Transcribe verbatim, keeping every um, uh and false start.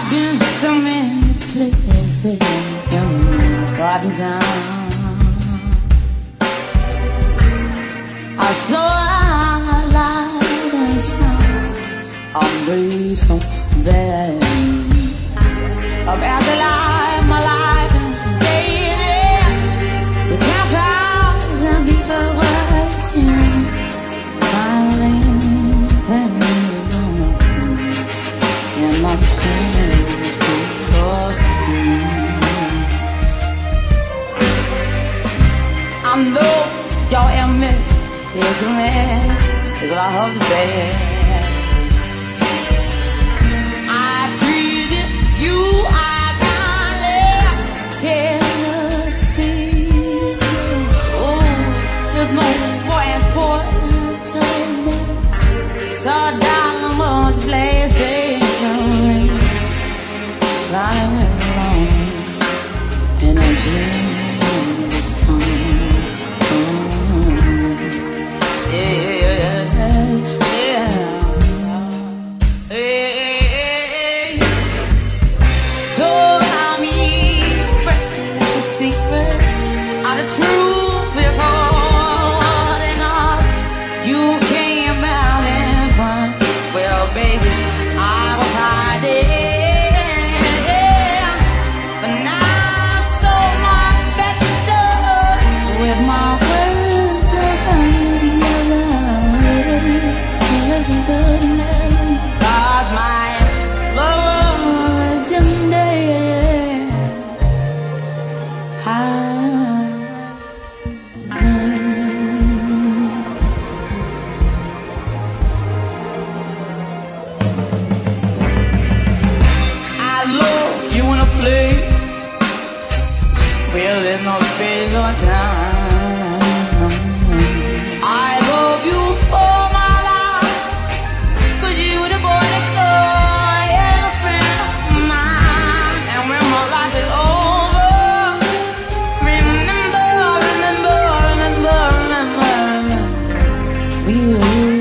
been so many places in garden town. I saw a light and sound on breeze so bad. About the life, my life is staying there with ten thousand people watching. Finally, and my pain so close to you. I know your image is a man, is what I hope to be. So darling, won't you play safe for me? Flying alone in a dream of sun. Yeah, yeah, yeah. Told me precious secrets are the truth before enough. You came out in front. Well, baby, I was hiding, yeah. But now so much better with my words of love. Listen to me, 'cause my love is in there. I well, there's no space or time. I love you all my life, 'cause you were the boy next door, yeah, a friend of mine. And when my life is over, remember, remember, remember, remember, we will